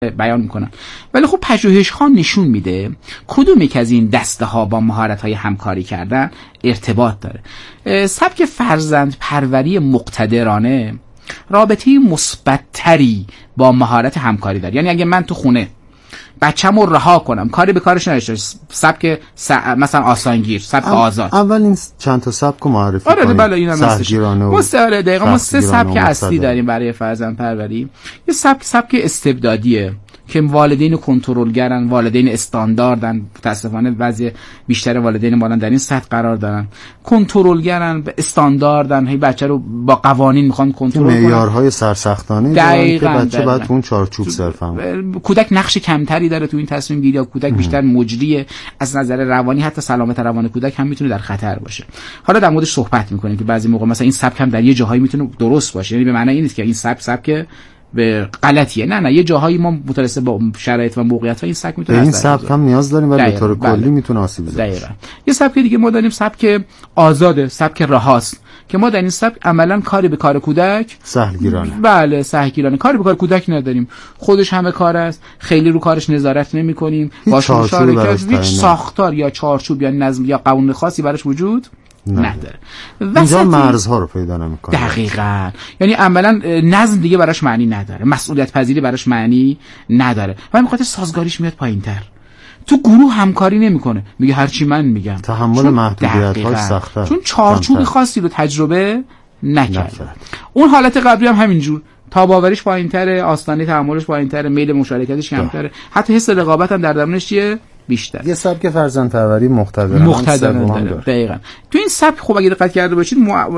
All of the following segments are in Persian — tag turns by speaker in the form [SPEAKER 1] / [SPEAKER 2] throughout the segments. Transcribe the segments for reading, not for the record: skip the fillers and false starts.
[SPEAKER 1] بیان میکنن. ولی خب پژوهش‌ها نشون میده کدوم یک از این دسته‌ها با مهارت‌های همکاری کردن ارتباط داره. سبک فرزند پروری مقتدرانه رابطه مثبت‌تری با مهارت همکاری داره. یعنی اگه من تو خونه بچه‌مو رها کنم، کاری به کارش نداشته، سبک مثلا آسانگیر، سبک آزاد.
[SPEAKER 2] اول این چند تا سبک معرفی کنیم.
[SPEAKER 1] آره بله اینم
[SPEAKER 2] سهگیرانه و
[SPEAKER 1] مستقل. دقیقاً ما سه سبک اصلی داریم برای فرزند پروری. یه سبک استبدادیه که والدین کنترلگرن، والدین استانداردن. متاسفانه وضع بیشتر والدین ما در این سطح قرار دارن، کنترلگرن، استانداردن، هی بچه رو با قوانین میخوان کنترل کنن،
[SPEAKER 2] معیارهای سرسختانه دارن که بچه باید اون چارچوب صرفا.
[SPEAKER 1] کودک نقش کمتری داره تو این تصمیم گیری، کودک بیشتر مجریه. از نظر روانی حتی سلامت روان کودک هم میتونه در خطر باشه. حالا در موردش صحبت میکنیم که بعضی موقع مثلا این سبک هم در یه جاهایی میتونه درست باشه، یعنی به معنی این نیست که این سبک به غلطیه. نه یه جاهایی ما متناسب با شرایط و موقعیت این سبک میتونه
[SPEAKER 2] این سبک هم نیاز داریم ولی به طور کلی میتونه آسیب بزنه.
[SPEAKER 1] دقیقاً. یه سبک دیگه ما داریم سبک آزاده، سبک رهاست که ما در این سبک عملاً کاری به کار کودک
[SPEAKER 2] سهلگیرانه.
[SPEAKER 1] بله سهلگیرانه، کاری به کار کودک نداریم، خودش همه کار است، خیلی رو کارش نظارت نمی‌کنیم، باهاش مشارکت، هیچ ساختار یا چارچوب یا نظم یا قانون خاصی براش وجود نداره.
[SPEAKER 2] اینجا مرزها رو پیدا نمی‌کنه.
[SPEAKER 1] دقیقاً. یعنی عملاً نظم دیگه براش معنی نداره، مسئولیت پذیری براش معنی نداره و میخواد سازگاریش میاد پایین‌تر. تو گروه همکاری نمیکنه، میگه هرچی من میگم.
[SPEAKER 2] تحمل محدودیت‌های سخته،
[SPEAKER 1] چون چارچوب خاصی رو تجربه نکرد. اون حالت قبلی هم همینجور، تاب‌آوریش پایین‌تره، آستانه تحملش پایین‌تره، میل مشارکتش کمتره، حتی حس رقابت هم در درونش چیه؟ بیشتر.
[SPEAKER 2] یه سبک فرزند پروری مقتدرانه.
[SPEAKER 1] دقیقاً. تو این سبک خب اگه دقت کرده باشید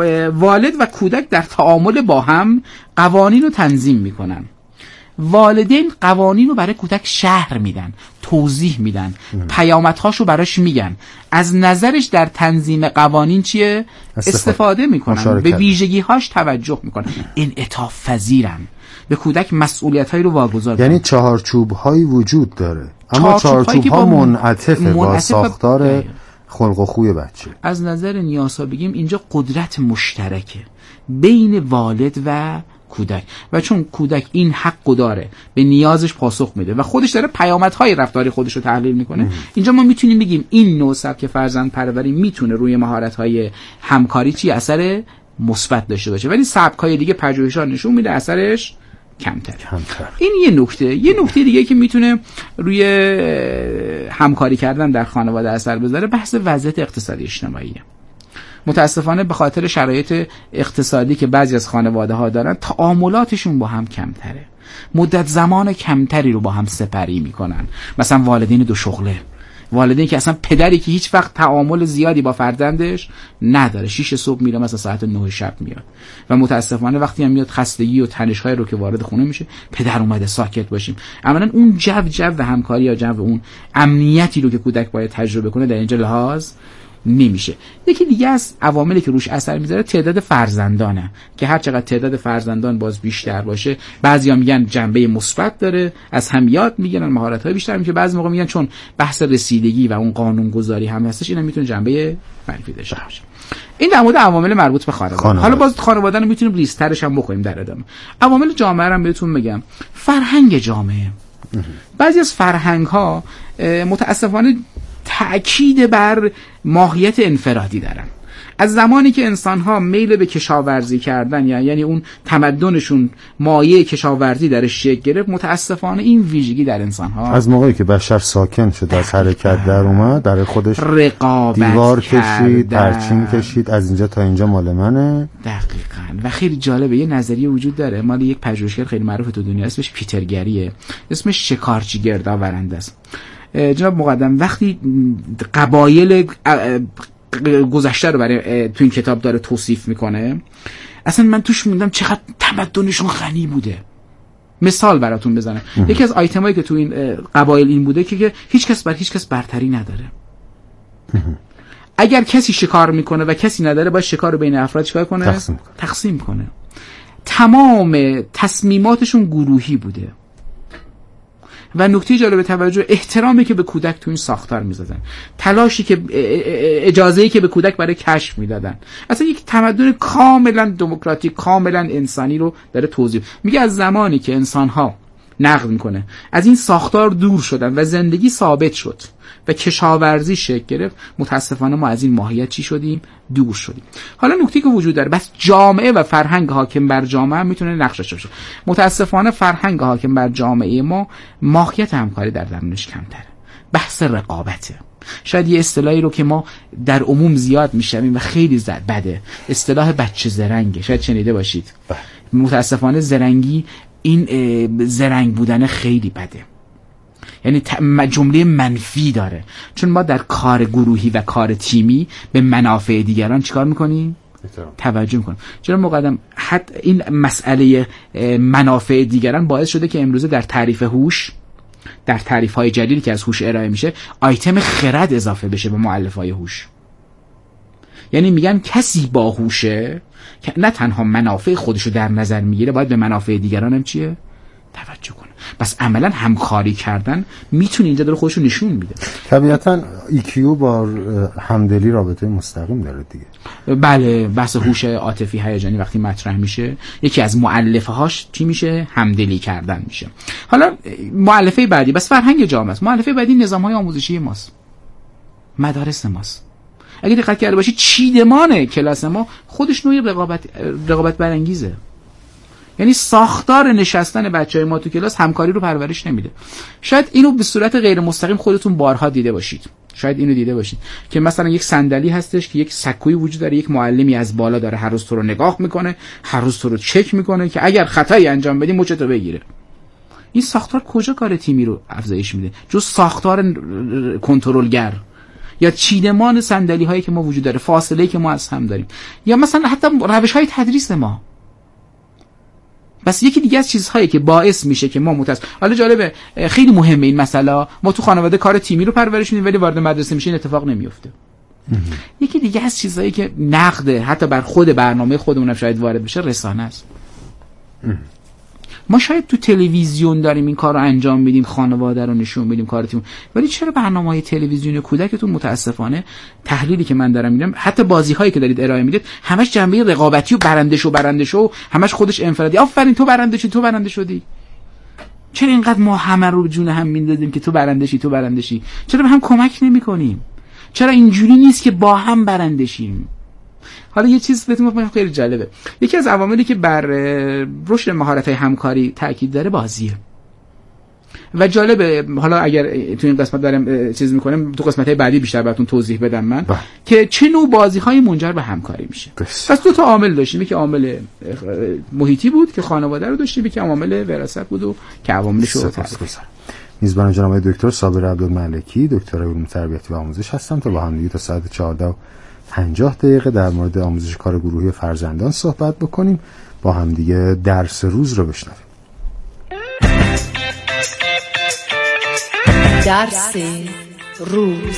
[SPEAKER 1] والد و کودک در تعامل با هم قوانین رو تنظیم میکنن. والدین قوانین رو برای کودک شرح میدن، توضیح میدن، پیامدهاشو براش میگن، از نظرش در تنظیم قوانین چیه؟ استفاده میکنن، به ویژگی‌هاش توجه میکنن، انعطاف پذیرن، به کودک مسئولیت‌هایی رو واگذار
[SPEAKER 2] یعنی چهارچوب‌هایی وجود داره اما چهارچوب‌ها منعطفه با ساختار خلق و خوی بچه.
[SPEAKER 1] از نظر نیاسا بگیم اینجا قدرت مشترکه بین والد و کودک و چون کودک این حقو داره به نیازش پاسخ میده و خودش داره پیامدهای رفتاری خودش رو تحلیل میکنه، اینجا ما میتونیم بگیم این نوع سبک فرزند پروری میتونه روی مهارت‌های همکاری چی اثر مثبت داشته باشه، ولی سبک‌های دیگه پژوهش‌ها نشون میده اثرش کمتر. این یه نکته دیگه که میتونه روی همکاری کردن در خانواده اثر بذاره بحث وضعیت اقتصادی اجتماعیه. متاسفانه به خاطر شرایط اقتصادی که بعضی از خانواده ها دارن تعاملاتشون با هم کمتره، مدت زمان کمتری رو با هم سپری میکنن. مثلا والدین دو شغله، والدین که اصلا پدری که هیچ وقت تعامل زیادی با فرزندش نداره، 6 صبح میره مثلا ساعت 9 شب میاد و متاسفانه وقتی هم میاد خستگی و تنش‌های رو که وارد خونه میشه، پدر اومده ساکت باشیم. عملاً اون جو همکاری یا جو اون امنیتی رو که کودک باید تجربه کنه در اینجا لحاظ نمیشه. یکی دیگه از عواملی که روش اثر میذاره تعداد فرزندانه که هر چقدر تعداد فرزندان باز بیشتر باشه، بعضیا میگن جنبه مثبت داره، از هم یاد میگیرن، مهارت‌های بیشتر میشه، بعضی موقع میگن چون بحث رسیدگی و اون قانونگذاری هم هستش اینا میتونه جنبه منفی داشته باشه. این در مورد عوامل مربوط به خانواده. حالا باز خانواده رو میتونیم لیسترش هم بکنیم در ادامه. عوامل جامعه رو بهتون میگم. فرهنگ جامعه. بعضی از فرهنگ‌ها متأسفانه تأکید بر ماهیت انفرادی دارن. از زمانی که انسان‌ها میل به کشاورزی کردن یعنی اون تمدنشون مایه کشاورزی درش شکل گرفت، متاسفانه این ویژگی در انسان‌ها
[SPEAKER 2] از موقعی که بشر ساکن شد از حرکت در اومد، در خودش
[SPEAKER 1] رقابت
[SPEAKER 2] دیوار کشید، پرچین کشید، از اینجا تا اینجا مال منه.
[SPEAKER 1] دقیقاً. و خیلی جالبه یه نظریه وجود داره مال یک پژوهشگر خیلی معروف تو دنیا، اسمش پیتر گریه، اسمش شکارچی گردآورنده است. جناب مقدم وقتی قبایل گذشته رو برای تو این کتاب داره توصیف میکنه، اصلا من توش میدم چقدر تمدنشون غنی بوده. مثال براتون بزنم، یکی از آیتمایی که تو این قبایل این بوده که هیچ کس بر هیچ کس برتری نداره. اگر کسی شکار میکنه و کسی نداره باید شکار رو بین افراد چیکار کنه؟ تقسیم کنه. تمام تصمیماتشون گروهی بوده و نکته جالب توجه احترامی که به کودک تو این ساختار می‌زدن، تلاشی که اجازه‌ای که به کودک برای کشف میدادن، اصلا یک تمدن کاملا دموکراتیک، کاملا انسانی رو داره توضیح میگه. از زمانی که انسان‌ها نقد میکنه، از این ساختار دور شدن و زندگی ثابت شد و کشاورزی شکل گرفت، متاسفانه ما از این ماهیت چی شدیم؟ دور شدیم. حالا نکته که وجود داره، بس جامعه و فرهنگ حاکم بر جامعه میتونه نقش داشته باشه. متاسفانه فرهنگ حاکم بر جامعه ما ماهیت همکاری در درونش کمتره، بحث رقابته. شاید یه اصطلاحی رو که ما در عموم زیاد میشنویم و خیلی بده، اصطلاح بچه زرنگه، شاید شنیده باشید. متاسفانه زرنگی، این زرنگ بودن خیلی بده، یعنی جمله منفی داره، چون ما در کار گروهی و کار تیمی به منافع دیگران چیکار میکنیم؟ توجه میکنیم. چرا مقدم حتی این مسئله منافع دیگران باعث شده که امروزه در تعریف هوش، در تعریف‌های جدیدی که از هوش ارائه میشه، آیتم خرد اضافه بشه به مؤلفه‌های هوش. یعنی میگن کسی باهوشه که نه تنها منافع خودشو در نظر میگیره، باید به منافع دیگران هم چیه؟ توجه کنه. بس عملا همکاری کردن میتونه اینجا داره خودشو نشون میده.
[SPEAKER 2] طبیعتاً EQ با همدلی رابطه مستقیم داره دیگه.
[SPEAKER 1] بله، بحث هوش عاطفی هیجانی وقتی مطرح میشه، یکی از مؤلفه‌هاش چی میشه؟ همدلی کردن میشه. حالا مؤلفه بعدی بس فرهنگ جامعه است. مؤلفه بعدی نظام‌های آموزشی ماست، مدارس ماست. اگه دقت کرده باشید چیدمان کلاس ما خودش نوعی رقابت برانگیزه. یعنی ساختار نشستن بچهای ما تو کلاس همکاری رو پرورش نمیده. شاید اینو به صورت غیر مستقیم خودتون بارها دیده باشید. شاید اینو دیده باشید که مثلا یک صندلی هستش که یک سکویی وجود داره، یک معلمی از بالا داره هر روز تو رو نگاه میکنه، هر روز تو رو چک میکنه که اگر خطایی انجام بدی مچتو بگیره. این ساختار کجا کار تیمی رو افزایش میده؟ جز ساختار کنترلگر یا چیدمان صندلی هایی که ما وجود داره، فاصله که ما از هم داریم، یا مثلا حتی روش های تدریس ما. بس یکی دیگه از چیزهایی که باعث میشه که ما حالا جالبه، خیلی مهمه این مسئله، ما تو خانواده کار تیمی رو پرورش میدیم ولی وارد مدرسه میشه این اتفاق نمیفته. یکی دیگه از چیزهایی که نقده حتی بر خود برنامه خودمون شاید وارد بشه، رسانه است. ما شاید تو تلویزیون داریم این کار رو انجام میدیم، خانواده رو نشون میدیم کار تیم، ولی چرا برنامه‌های تلویزیونی کودکتون متاسفانه تحلیلی که من دارم میدم، حتی بازی‌هایی که دارید ارائه میدید، همش جنبه رقابتی و برنده شو، همش خودش انفرادی. آفرین تو برنده شدی. چرا اینقدر ما همه رو جون هم میندازیم که تو برنده شی؟ چرا به هم کمک نمی‌کنیم؟ چرا اینجوری نیست که با هم برنده شیم؟ حالا یه چیز بهتون بگم خیلی جالبه. یکی از عواملی که بر رشد مهارت‌های همکاری تاکید داره بازیه. و جالبه، حالا اگر تو این قسمت دارم چیز می‌کنم، تو قسمت‌های بعدی بیشتر براتون توضیح بدم من که چه نوع بازی‌هایی منجر به همکاری میشه. پس دو تا عامل داشتیم، یکی عامل محیطی بود که خانواده رو داشتیم، یکی عامل وراثت بود و که عوامل شروطی.
[SPEAKER 2] میزبان جناب دکتر صابر عبدالملکی، دکتر علوم تربیتی و آموزش هستم تا با هم دیگه تا ساعت 14:50 در مورد آموزش کار گروهی فرزندان صحبت بکنیم. با هم دیگه درس روز رو بشنویم.
[SPEAKER 3] درس روز.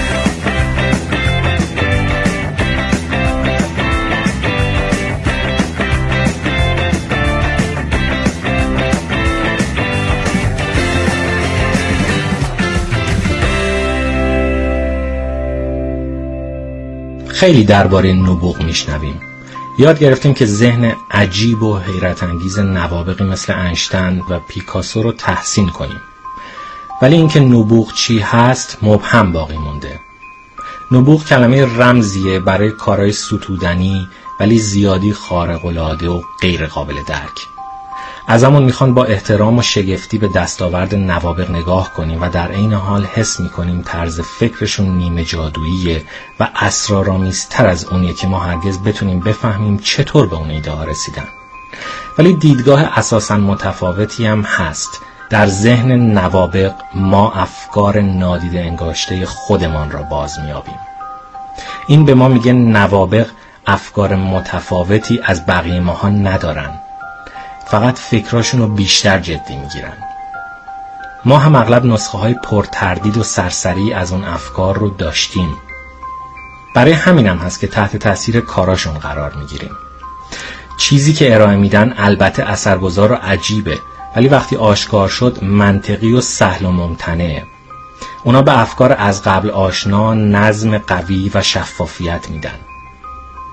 [SPEAKER 4] خیلی درباره نبوغ میشنویم. یاد گرفتیم که ذهن عجیب و حیرت انگیز نوابغی مثل انشتن و پیکاسو رو تحسین کنیم. ولی اینکه نبوغ چی هست مبهم باقی مونده. نبوغ کلمه رمزیه برای کارهای ستودنی ولی زیادی خارق‌العاده و غیر قابل درک. ازمون میخوان با احترام و شگفتی به دستاورد نوابغ نگاه کنیم و در عین حال حس میکنیم طرز فکرشون نیمه جادوییه و اسرارآمیزتر از اونیه که ما هرگز بتونیم بفهمیم چطور به اون ایده ها رسیدن. ولی دیدگاه اساساً متفاوتی هم هست. در ذهن نوابغ ما افکار نادیده انگاشته خودمان را باز میابیم. این به ما میگه نوابغ افکار متفاوتی از بقیه ماها ندارن، فقط فکراشون رو بیشتر جدی میگیرن. ما هم اغلب نسخه های پرتردید و سرسری از اون افکار رو داشتیم. برای همینم هست که تحت تاثیر کاراشون قرار میگیریم. چیزی که ارائه میدن البته اثرگذار و عجیبه، ولی وقتی آشکار شد منطقی و سهل و ممتنعه. اونا به افکار از قبل آشنا نظم قوی و شفافیت میدن.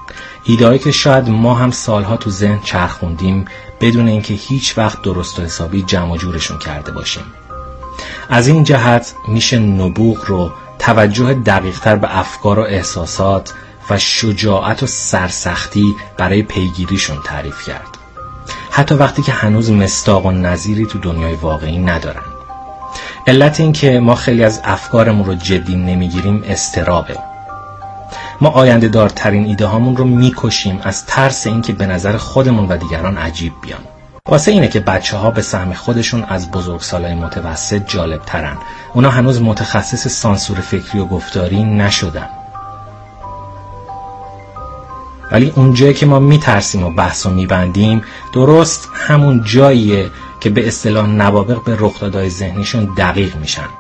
[SPEAKER 4] ایده‌ای که شاید ما هم سالها تو ذهن چرخوندیم بدون اینکه هیچ وقت درست و حسابی جمع و جورشون کرده باشیم. از این جهت میشه نبوغ رو توجه دقیق‌تر به افکار و احساسات و شجاعت و سرسختی برای پیگیریشون تعریف کرد، حتی وقتی که هنوز مصداق و نظیری تو دنیای واقعی ندارن. علت این که ما خیلی از افکارمون رو جدی نمیگیریم اضطرابه. ما آینده دارترین ایده هامون رو میکشیم از ترس اینکه به نظر خودمون و دیگران عجیب بیان. واسه اینه که بچه‌ها به سهم خودشون از بزرگسالای متوسط جالب ترن. اونا هنوز متخصص سانسور فکری و گفتاری نشدن. ولی اون جایی که ما میترسیم و بحثو میبندیم درست همون جاییه که به اصطلاح نوابغ به رخدادهای ذهنیشون دقیق میشن.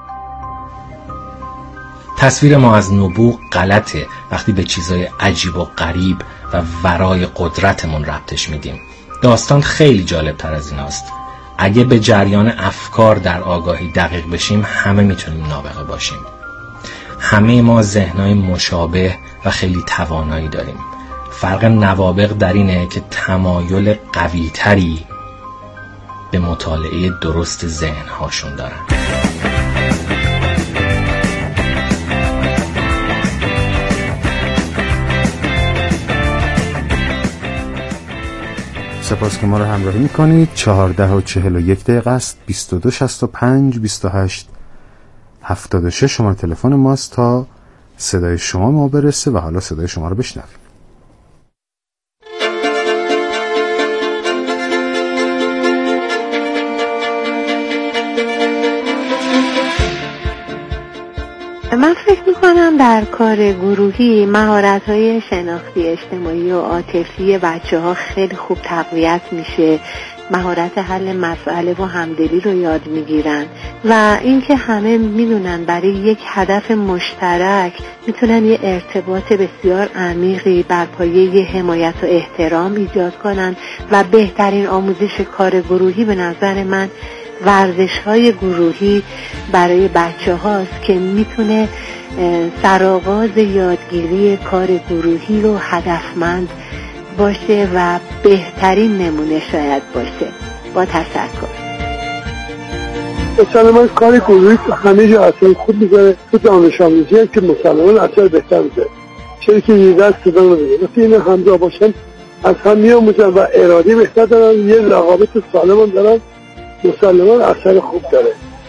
[SPEAKER 4] تصویر ما از نبوغ غلطه وقتی به چیزای عجیب و غریب و ورای قدرتمون ربطش میدیم. داستان خیلی جالب تر از این است. اگه به جریان افکار در آگاهی دقیق بشیم همه میتونیم نابغه باشیم. همه ما ذهنای مشابه و خیلی توانایی داریم. فرق نوابغ در اینه که تمایل قوی تری به مطالعه درست ذهنهاشون دارن.
[SPEAKER 2] سپاس که ما رو همراهی میکنید. 14:41 است. 22652876 شماره تلفن ماست تا صدای شما ما برسه و حالا صدای شما رو بشنویم.
[SPEAKER 5] من فکر میکنم در کار گروهی مهارت‌های شناختی اجتماعی و عاطفی بچه‌ها خیلی خوب تقویت میشه. مهارت حل مسئله و همدلی رو یاد میگیرن و اینکه همه میدونن برای یک هدف مشترک میتونن یه ارتباط بسیار عمیقی بر پایه حمایت و احترام ایجاد کنن و بهترین آموزش کار گروهی به نظر من ورزش‌های گروهی برای بچه هاست که میتونه سرآغاز یادگیری کار گروهی رو هدفمند باشه و بهترین نمونه شاید باشه. با تشکر.
[SPEAKER 6] مسلمان کار گروهی همه جا اثر خوب میذاره، تو دانش آموزی هم که مسلمان اثر بهتر میذاره، چرا که یه دست صدا نمیده. وقتی این همجا باشن از هم میاموزن و ارادی بهتر دارن، یه رقابت سالم هم دارن، مسلمان اثر خوب داره.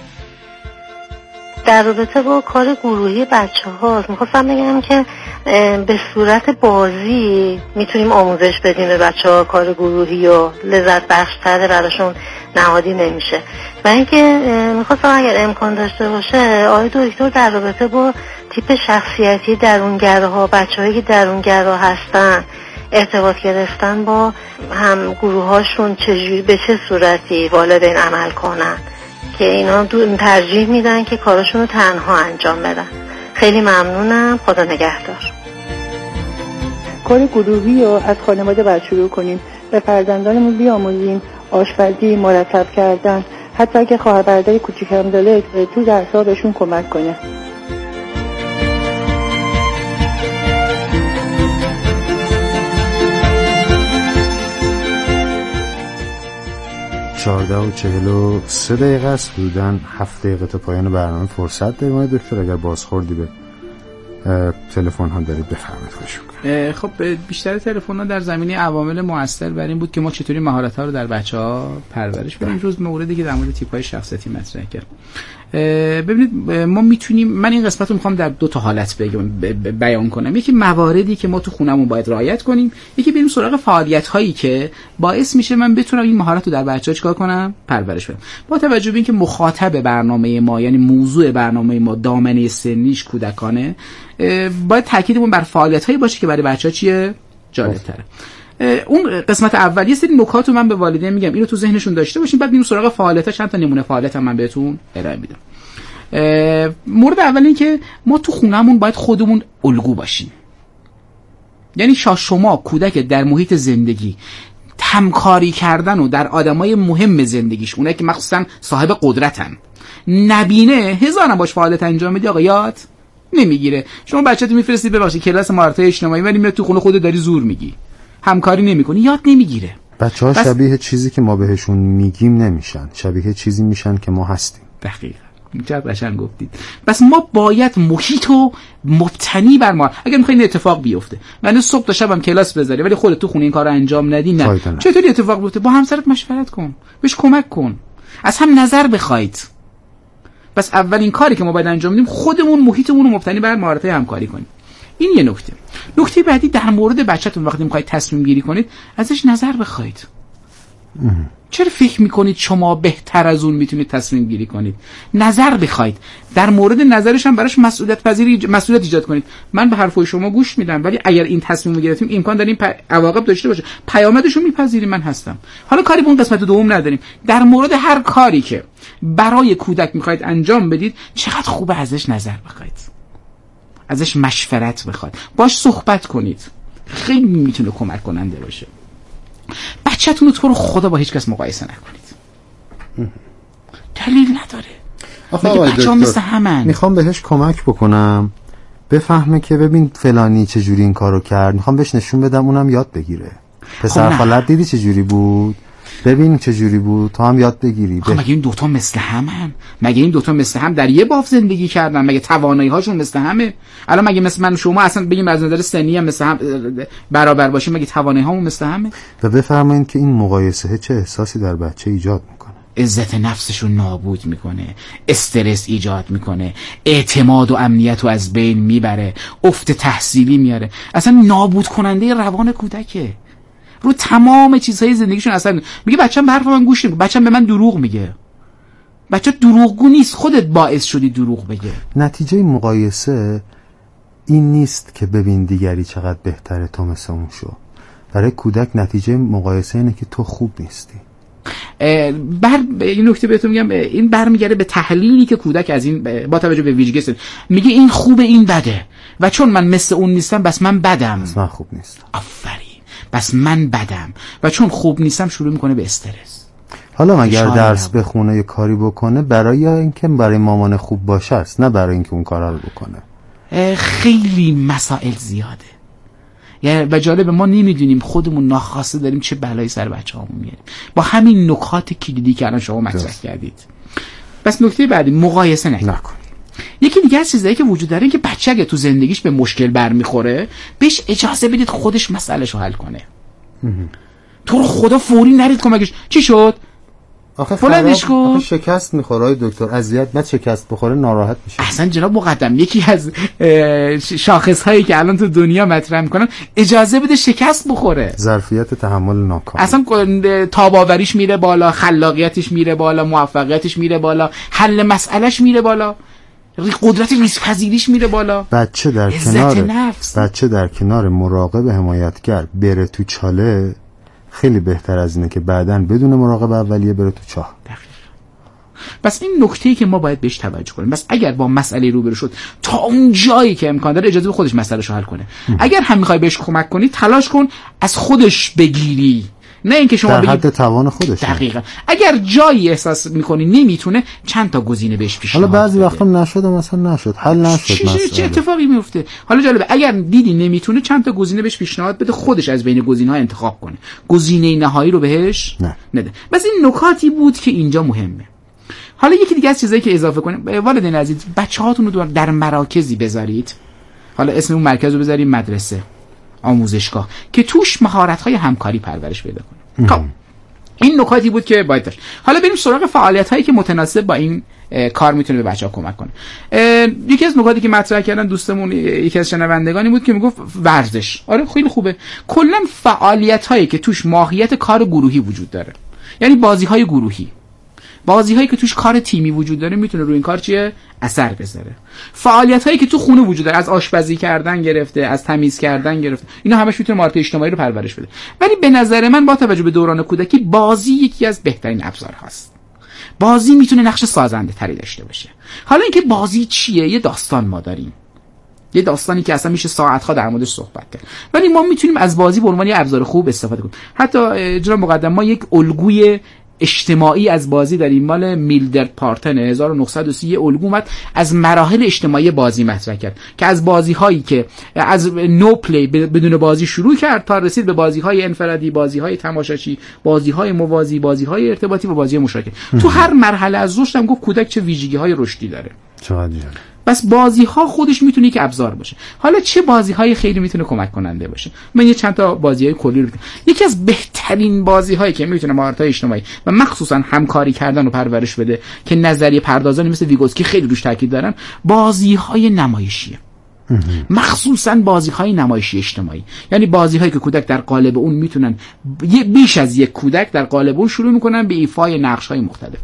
[SPEAKER 5] در رابطه با کار گروهی بچه ها میخواستم بگم که به صورت بازی میتونیم آموزش بدیم به بچه ها کار گروهی و لذت بخش‌تره براشون نهادی نمیشه. و اینکه میخواستم اگر امکان داشته باشه آقای دکتر در رابطه با تیپ شخصیتی درونگراها، بچه هایی که درونگرا هستن، ارتباط گرفتن با هم گروهاشون چجوری به چه صورتی والدین عمل کنن که اینا ترجیح میدن که کاراشون رو تنها انجام بدن. خیلی ممنونم. خدا نگهدار.
[SPEAKER 7] کار گروهی رو از خانواده باید شروع کنیم. به فرزندانمون بیاموزیم آشپزی، مرتب کردن، حتی اگه خواهر برادر کوچیکم داره تو درس‌ها بهشون کمک کنه.
[SPEAKER 2] چهارده و 43 دقیقه است. حدوداً 7 دقیقه تا پایان برنامه فرصت داریم. آقای دکتر اگر بازخوردی به تلفن ها دارید بفرمایید. خوش می‌کنم.
[SPEAKER 1] خب بیشتر تلفن ها در زمینه عوامل مؤثر بر این بود که ما چطوری مهارت ها رو در بچه‌ها پرورش بدیم. روز موردی که در مورد تیپ‌های شخصیتی مطرح کردم. ببینید ما میتونیم، من این قسمت رو میخوام در دو تا حالت بیان کنم. یکی مواردی که ما تو خونمون باید رعایت کنیم، یکی بریم سراغ فعالیت هایی که باعث میشه من بتونم این مهارت رو در بچه‌ها چیکار کنم، پرورش بدم. با توجه به اینکه مخاطب برنامه ما، یعنی موضوع برنامه ما دامنه سنیش کودکانه، باید تاکیدمون بر فعالیت هایی باشه که برای بچه‌ها چیه جالب تره. اون قسمت اول یه سری نکات رو من به والدین میگم، اینو تو ذهنشون داشته باشین، بعد میریم سراغ فعالیت‌ها. چند تا نمونه فعالیت هم من بهتون ارائه میدم. مورد اول این که ما تو خونه‌مون باید خودمون الگو باشیم. یعنی شما کودک در محیط زندگی همکاری کردن و در آدمای مهم زندگیش، اونایی که مخصوصا صاحب قدرتن، نبینه هزارم باش فعالیت انجام میدی، آقا یاد نمیگیره. شما بچه‌تو میفرستی ببخشید کلاس مهارت‌های اجتماعی ولی میاد تو خونه خودت داری زور میگی، همکاری نمی‌کنی، یاد نمیگیره.
[SPEAKER 2] بچه‌ها شبیه چیزی که ما بهشون میگیم نمیشن، شبیه چیزی میشن که ما هستیم.
[SPEAKER 1] دقیقاً چقدر قشنگ گفتید. پس ما باید محیطو مبتنی بر ما، اگر می‌خواید اتفاق بیفته من صبح تا شبم کلاس بذاری ولی خودت تو خونه این کارو انجام ندی، نه چطوری اتفاق بیفته؟ با همسرت مشورت کن، بهش کمک کن، از هم نظر بخواید. پس اولین کاری که ما باید انجام بدیم خودمون محیطمون رو مبتنی بر مهارت‌های همکاری کنیم. این یه نکته. نکته بعدی در مورد بچه‌تون وقتی می‌خواید تصمیم گیری کنید ازش نظر بخواید. چرا فکر میکنید شما بهتر از اون میتونید تصمیم گیری کنید؟ نظر بخواید، در مورد نظرش هم براش مسئولیت ایجاد کنید. من به حرفای شما گوش میدم ولی اگر این تصمیم رو گرفتیم امکان داره این عواقب داشته باشه، پیامدش رو میپذیریم، من هستم. حالا کاری به اون قسمت دوم نداریم. در مورد هر کاری که برای کودک میخواید انجام بدید چقدر خوبه ازش نظر بخواید، ازش مشورت بخواید، باش صحبت کنید، خیلی میتونه کمک کننده باشه. بچه‌تون رو تو رو خدا با هیچ کس مقایسه نکنید، دلیل نداره.
[SPEAKER 2] آخه بچه‌ها مثل همن. میخوام بهش کمک بکنم بفهمه که ببین فلانی چجوری این کارو کرد، میخوام بهش نشون بدم اونم یاد بگیره. پسر خالت دیدی چجوری بود، ببین چجوری بود، تو هم یاد بگیری.
[SPEAKER 1] مگه این دوتا مثل همن؟ مگه این دوتا مثل هم در یه باف زندگی کردن؟ مگه توانایی هاشون مثل همه؟ الان مگه مثل من شما اصلا بگیم از نظر سنی هم مثل هم برابر باشیم، مگه توانایی هامون مثل همه؟
[SPEAKER 2] و بفرمایید که این مقایسه چه احساسی در بچه ایجاد میکنه.
[SPEAKER 1] عزت نفسش رو نابود میکنه، استرس ایجاد میکنه، اعتماد و امنیت رو از بین میبره، افت تحصیلی میاره، اصلا نابود کننده روان کودکه. رو تمام چیزهای زندگیشون اصلا میگه بچه‌م به حرف من گوش نمیکنه، بچه‌م به من دروغ میگه. بچه دروغگو نیست، خودت باعث شدی دروغ بگه.
[SPEAKER 2] نتیجه مقایسه این نیست که ببین دیگری چقدر بهتره تو مثل اون شو. برای کودک نتیجه مقایسه اینه که تو خوب نیستی.
[SPEAKER 1] این نکته بهتون میگم، این برمیگرده به تحلیلی که کودک از این با توجه به ویژگی میگه این خوبه این بده و چون من مثل اون نیستم بس من بدم،
[SPEAKER 2] بس من خوب نیستم.
[SPEAKER 1] آفرین، بس من بدم و چون خوب نیستم شروع میکنه به استرس.
[SPEAKER 2] حالا مگر درس بخونه یا کاری بکنه برای اینکه برای مامان خوب باشه است، نه برای اینکه اون کارا رو بکنه.
[SPEAKER 1] خیلی مسائل زیاده. یعنی به جالب ما نمیدونیم خودمون ناخواسته داریم چه بلایی سر بچه‌هامون میاریم با همین نکات کلیدی که الان شما مطرح کردید. پس نکته بعدی مقایسه نکنید. یکی دیگه از چیزایی که وجود داره این که بچه اگه تو زندگیش به مشکل برمیخوره بهش اجازه بدید خودش مسئله‌شو حل کنه. تو رو خدا فوری نرید کمکش. چی شد؟
[SPEAKER 2] آخه شکست میخوره دکتر، اذیت بعد شکست بخوره ناراحت میشه.
[SPEAKER 1] اصلا جناب مقدم یکی از شاخص‌هایی که الان تو دنیا مطرح میکنن اجازه بده شکست بخوره.
[SPEAKER 2] ظرفیت تحمل ناکام.
[SPEAKER 1] اصلا تاب‌آوریش میره بالا، خلاقیتش میره بالا، موفقیتش میره بالا، حل مسئلهش میره بالا، قدرت ریسک‌پذیریش میره بالا.
[SPEAKER 2] بچه در کنار مراقب حمایتگر بره تو چاله خیلی بهتر از اینه که بعداً بدون مراقب اولیه بره تو چاه.
[SPEAKER 1] دقیقاً. پس این نکته‌ای که ما باید بهش توجه کنیم. بس اگر با مسئله روبرو شد تا اون جایی که امکان داره اجازه به خودش مسئله‌شو حل کنه. اگر هم می‌خوای بهش کمک کنی تلاش کن از خودش بگیری، نه اینکه شما
[SPEAKER 2] در حد توان خودش.
[SPEAKER 1] دقیقاً. اگر جایی احساس می‌کنی نمیتونه چند تا گزینه بهش پیشنهاد
[SPEAKER 2] حالا بعضی وقتا نشد مثلا نشد، حل نشد مثلا
[SPEAKER 1] چه اتفاقی میفته. حالا جالبه اگر دیدی نمیتونه چند تا گزینه بهش پیشنهاد بده، خودش از بین گزینه‌ها انتخاب کنه، گزینه نهایی رو بهش نده. بس این نکاتی بود که اینجا مهمه. حالا یکی دیگه از چیزایی که اضافه کنیم، والدین عزیز بچه‌هاتون رو در مراکزی بذارید. حالا اسم اون مرکز رو بذارید مدرسه، آموزشگاه، که توش مهارت‌های همکاری پرورش پیدا کنه. خب این نکاتی بود که باید داشت. حالا بریم سراغ فعالیت‌هایی که متناسب با این کار میتونه به بچه‌ها کمک کنه. یکی از نکاتی که مطرح کردن دوستمون یکی از شنوندگانی بود که میگفت ورزش. آره خیلی خوبه. کلا فعالیت‌هایی که توش ماهیت کار گروهی وجود داره، یعنی بازی‌های گروهی، بازی‌هایی که توش کار تیمی وجود داره میتونه روی این کار چیه اثر بذاره. فعالیت‌هایی که تو خونه وجود داره، از آشپزی کردن گرفته، از تمیز کردن گرفته، اینا همش میتونه مهارت اجتماعی رو پرورش بده. ولی به نظر من با توجه به دوران کودکی بازی یکی از بهترین ابزارهاست. بازی میتونه نقش سازنده تری داشته باشه. حالا اینکه بازی چیه، یه داستان ما داریم، یه داستانی که اصلا میشه ساعت‌ها در موردش صحبت کرد، ولی ما میتونیم از بازی به عنوان یه ابزار خوب استفاده کنیم. حتی جناب مقدم ما یک الگوی اجتماعی از بازی در این مال میلدرد پارتن 1930 الگو اومد از مراحل اجتماعی بازی مطرح کرد که از بازی هایی که از نو پلی بدون بازی شروع کرد تا رسید به بازی های انفرادی، بازی های تماشاچی، بازی های موازی، بازی های ارتباطی و بازی مشارکت. تو هر مرحله از رشد هم گفت کودک چه ویژگی های رشدی داره.
[SPEAKER 2] چقدر
[SPEAKER 1] بس بازی ها خودش میتونه یک ابزار باشه. حالا چه بازی های خیلی میتونه کمک کننده باشه؟ من یه چند تا بازی های کلی رو بگم. یکی از بهترین بازی هایی که میتونه مهارت های اجتماعی و مخصوصا همکاری کردن و پرورش بده که نظریه پردازانی مثل ویگوتسکی خیلی روش تاکید دارن، بازی های نمایشیه. مخصوصا بازی های نمایشی اجتماعی، یعنی بازی هایی که کودک در قالب اون میتونن بیش از یک کودک در قالب اون شروع میکنن به ایفای نقش های مختلف.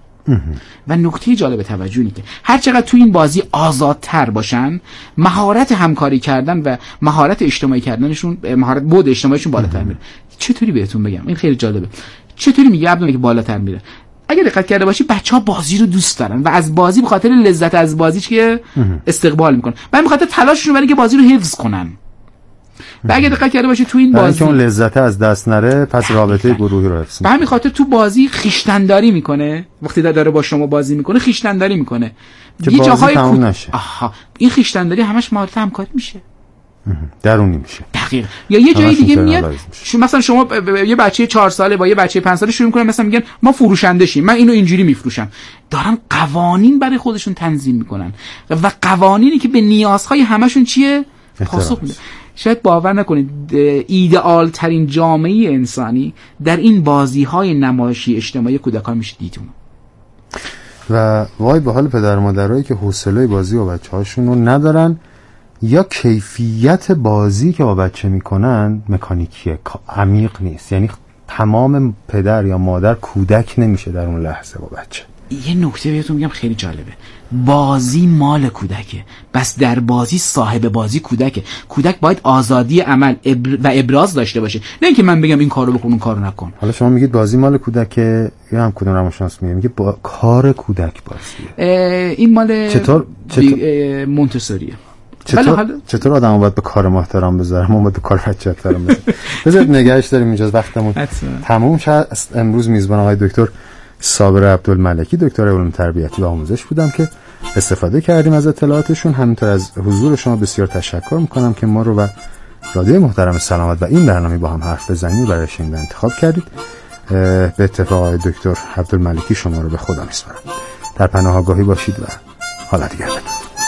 [SPEAKER 1] و نکته جالب توجه اینه که هر چقدر تو این بازی آزادتر باشن، مهارت همکاری کردن و مهارت اجتماعی کردنشون، مهارت بود اجتماعیشون بالاتر میره. چطوری بهتون بگم؟ این خیلی جالبه. چطوری میگه عبدالله که بالاتر میره؟ اگه دقت کرده باشی بچه‌ها بازی رو دوست دارن و از بازی به خاطر لذت از بازی که استقبال میکنن و به خاطر تلاششون برای اینکه بازی رو حفظ کنن. و اگه دقت کرده باشی تو این بازی
[SPEAKER 2] که اون لذت از دست نره، پس رابطه گروهی رو حفظ می‌کنه.
[SPEAKER 1] به همین خاطر تو بازی خویشتن‌داری میکنه. وقتی داره با شما بازی میکنه خویشتن‌داری میکنه
[SPEAKER 2] که یه جاهای تموم نشه.
[SPEAKER 1] این خویشتن‌داری همش مهارت همکاری میشه.
[SPEAKER 2] درونی میشه.
[SPEAKER 1] دقیقاً. یا یه جایی دیگه میاد مثلا شما یه بچه 4 ساله با یه بچه 5 ساله شروع میکنن، مثلا میگن ما فروشنده شیم، من اینو اینجوری میفروشم. دارن قوانین برای خودشون تنظیم میکنن و قوانینی که به نیازهای همشون چیه پاسخ میده. شاید باور نکنید ایدئال ترین جامعه انسانی در این بازی های نمایشی اجتماعی کودکان میشه دیدون.
[SPEAKER 2] و وای به حال پدر مادرایی که حوصله بازی با بچه‌هاشون رو ندارن یا کیفیت بازی که با بچه میکنن مکانیکیه، عمیق نیست. یعنی تمام پدر یا مادر کودک نمیشه در اون لحظه با بچه.
[SPEAKER 1] یه نکته بهتون میگم خیلی جالبه. بازی مال کودکه، بس در بازی صاحب بازی کودکه. کودک باید آزادی عمل و ابراز داشته باشه، نه اینکه من بگم این کارو بکن اون کارو نکن.
[SPEAKER 2] حالا شما میگید بازی مال کودکه، یا هم کدوم روانشناس میگه با کار کودک بازیه؟
[SPEAKER 1] این مال
[SPEAKER 2] چطور
[SPEAKER 1] مونتسوریه.
[SPEAKER 2] چطور آدم باید به کار ما احترام بذاره، ما باید به کار بچه احترام بذاریم؟ بذارید نگهش داریم اینجا، وقتمون تموم شد. امروز میزبان آقای دکتر صابر عبدالملکی، دکتر علوم تربیتی و آموزش بودم که استفاده کردیم از اطلاعاتشون. همینطور از حضور شما بسیار تشکر میکنم که ما رو و رادیو محترم سلامت و این برنامه با هم حرف بزنیم برای شنیدن انتخاب کردید. به اتفاق آقای دکتر عبدالملکی شما رو به خدا میسپارم. در پناه آگاهی باشید و حالا دیگر بدید.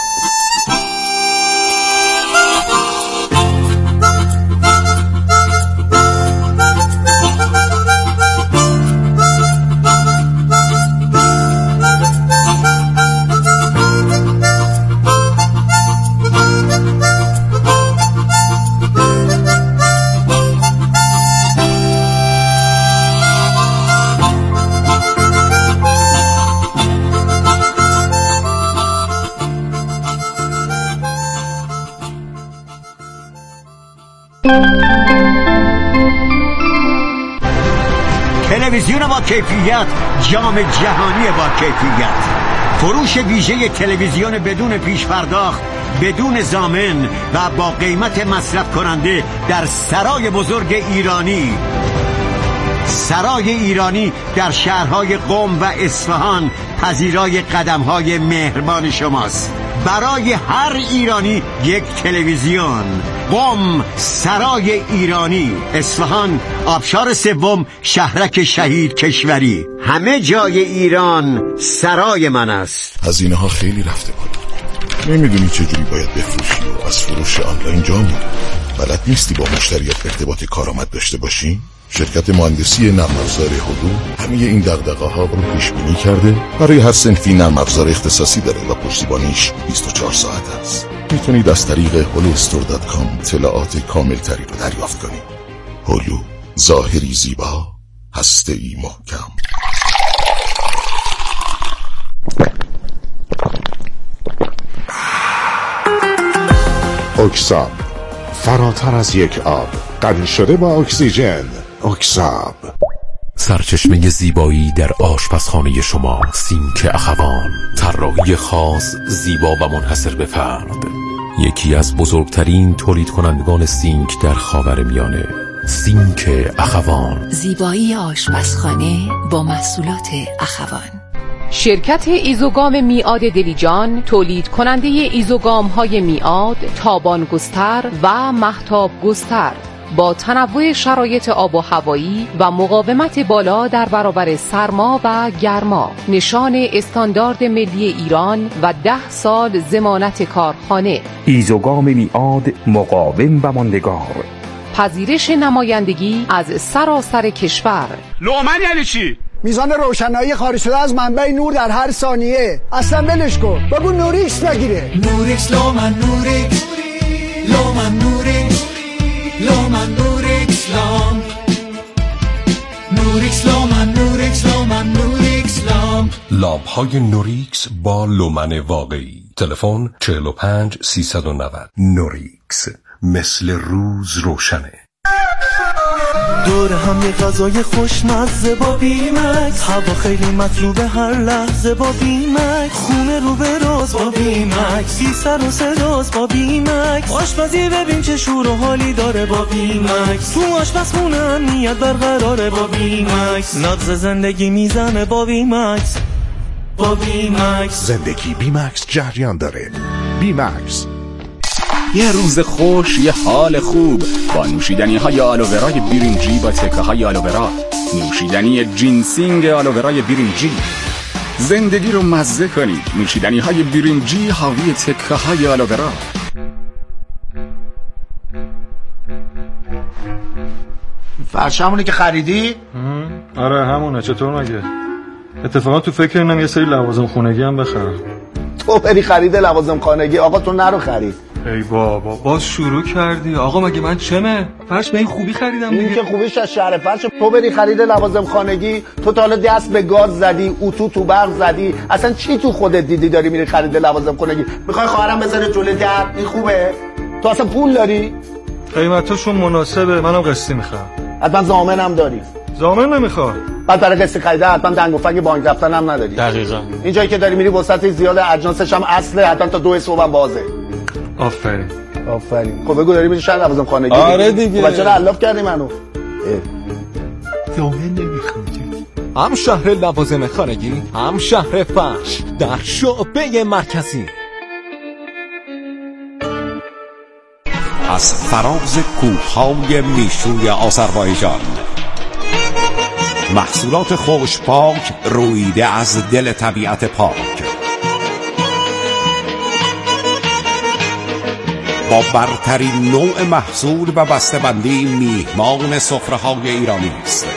[SPEAKER 8] تلویزیون با کیفیت، جام جهانی با کیفیت، فروش ویژه تلویزیون بدون پیش پرداخت، بدون ضامن و با قیمت مصرف کننده در سرای بزرگ ایرانی. سرای ایرانی در شهرهای قم و اصفهان پذیرای قدمهای مهربان شماست. برای هر ایرانی یک تلویزیون. قم سرای ایرانی، اصفهان آبشار سوم، شهرک شهید کشوری. همه جای ایران سرای من است.
[SPEAKER 9] هزینه ها خیلی رفته بالا، نمیدونی چجوری باید بفروشی و از فروش آنلاین جا موندی. بلد نیستی با مشتریات ارتباط کارآمد داشته باشی؟ شرکت مهندسی نرم افزار هلو همه این دغدغه ها رو پیش بینی کرده. برای هر صنفی نرم افزار اختصاصی داره و پشتیبانیش 24 ساعت است. میتونید از طریق holustore.com اطلاعات کامل تری رو دریافت کنید. هلو، ظاهری زیبا، هسته‌ای محکم.
[SPEAKER 10] اکساب، فراتر از یک آب، غنی شده با اکسیژن. اکساب،
[SPEAKER 11] سرچشمه زیبایی در آشپزخانه شما. سینک اخوان، طراحی خاص، زیبا و منحصر به فرد. یکی از بزرگترین تولید کنندگان سینک در خاورمیانه. سینک اخوان.
[SPEAKER 3] زیبایی آشپزخانه با محصولات اخوان.
[SPEAKER 12] شرکت ایزوگام میعاد دلیجان تولید کننده ایزوگام های میعاد، تابان گستر و مهتاب گستر با تنوع شرایط آب و هوایی و مقاومت بالا در برابر سرما و گرما، نشان استاندارد ملی ایران و 10 سال ضمانت کارخانه.
[SPEAKER 13] ایزوگام میعاد مقاوم و ماندگار.
[SPEAKER 12] پذیرش نمایندگی از سراسر کشور.
[SPEAKER 14] لومن یعنی چی؟
[SPEAKER 15] میزان روشنایی خارج شده از منبع نور در هر ثانیه. اصلا ولش کن، بگو نوریکس بگیره.
[SPEAKER 16] نوریکس لومن نوریکس لومن نوریکس لومن نوریکس لامپ نوریکس لومن نوریکس لومن نوریکس لامپ.
[SPEAKER 11] لامپ های نوریکس با لومن واقعی. تلفن 45 390. نوریکس، مثل روز روشنه.
[SPEAKER 16] دور هم یه غذای خوشمزه با بیمکس، هوا خیلی مطلوبه هر لحظه با بیمکس، خونه رو به راز با بیمکس، بی سر و صداست با بیمکس، آشپزی ببین چه شور و حالی داره با بیمکس، تو آشپزخونه امنیت برقراره با بیمکس، نبض زندگی میزنه با بیمکس. با بیمکس
[SPEAKER 10] زندگی بیمکس جریان داره. بیمکس.
[SPEAKER 17] یه روز خوش، یه حال خوب با نوشیدنی های آلوورای برینجی با تکه های آلوورا، نوشیدنی جینسینگ آلوورای برینجی. زندگی رو مزه کنید. نوشیدنی های برینجی حاوی تکه های آلوورا.
[SPEAKER 18] فرش همونه که خریدی؟
[SPEAKER 19] آره همونه. چطور مگه؟ اتفاقا تو فکر اینم یه سری لوازم خونگی هم بخرم.
[SPEAKER 18] تو بری خرید لوازم خانگی؟ آقا تو نرو خرید.
[SPEAKER 19] ای بابا باز شروع کردی. آقا مگه من چمه؟ فرش به این خوبی خریدم دیگه.
[SPEAKER 18] این که خوبیش از شهر فرش. تو بری خرید لوازم خانگی، تو تا حالا دست به گاز زدی، اتو تو برق زدی، اصلا چی تو خودت دیدی داری میری خرید لوازم خانگی؟ میخوای خواهرم بذاره جلوی در؟ این خوبه؟ تو اصلا پول داری؟
[SPEAKER 19] قیمتاشون مناسبه، منم قسطی میخوام.
[SPEAKER 18] حتما ضامنم داری؟
[SPEAKER 19] ضامن نمیخواد.
[SPEAKER 18] بعد برای قسط خریده حتما دنگ و فنگ بانک رفتن هم نداری.
[SPEAKER 19] دقیقاً.
[SPEAKER 18] این جایی که داری میری وسط زیاد، اجناسش هم اصله، حتما تا 2 صبح هم بازه.
[SPEAKER 19] آفرین.
[SPEAKER 18] خب بگو داری میری شهر لوازم خانگی؟
[SPEAKER 19] آره دیگه.
[SPEAKER 18] بچه رو علاف کردی منو.
[SPEAKER 16] ضامن نمیخواد.
[SPEAKER 20] هم شهر لوازم خانگی، هم شهر فرش در شعبه مرکزی.
[SPEAKER 10] از فراز کوههای میشوی آذربایجان، محصولات خوشپاک رویده از دل طبیعت پاک، با برترین نوع محصول و بسته‌بندی میهمان سفره‌های ایرانی است.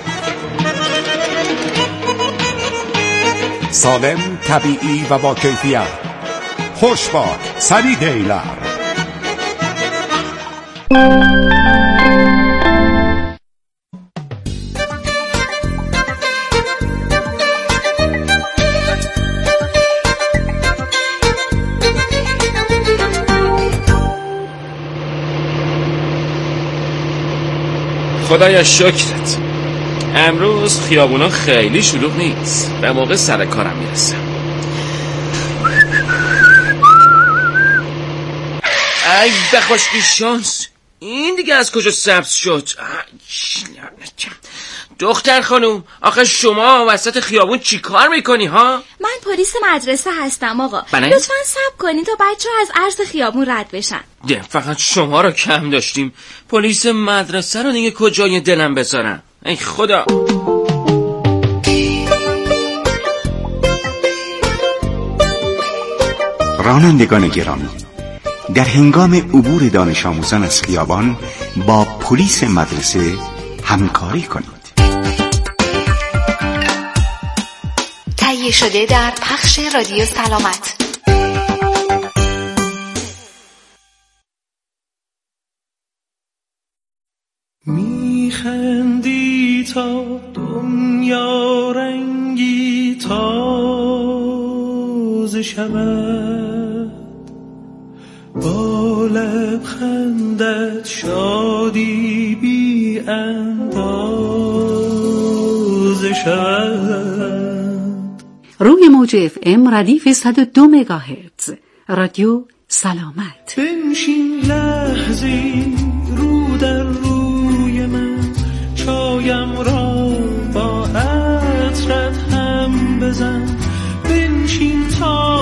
[SPEAKER 10] سالم، طبیعی و با کیفیت. خوشپاک، سری دیلر.
[SPEAKER 21] خدایا شکرت. امروز خیابونا خیلی شلوغ نیست. به موقع سر کارم میرسم. ای به خوشبی شانس. این دیگه از کجا سبز شد؟ دختر خانوم، آخه شما وسط خیابون چی کار میکنی ها؟
[SPEAKER 22] من پلیس مدرسه هستم آقا.
[SPEAKER 21] بله؟
[SPEAKER 22] لطفاً صبر کنین تا بچه‌ها از عرض خیابون رد بشن.
[SPEAKER 21] فقط شما رو کم داشتیم. پلیس مدرسه رو دیگه کجای دلم بذارم؟ ای خدا.
[SPEAKER 23] رانندگان گرامی، در هنگام عبور دانش آموزان از خیابان با پلیس مدرسه همکاری کنید.
[SPEAKER 3] تهیه شده در پخش رادیو سلامت.
[SPEAKER 16] میخندی تا دنیا رنگی تازه شود، با لبخندت شادی بی اندازه شود.
[SPEAKER 24] روی موج FM ردیف 102 مگاهرتز رادیو سلامت.
[SPEAKER 16] بنشین لحظی رو در روی من، چایم را با عطرت هم بزن، بنشین تا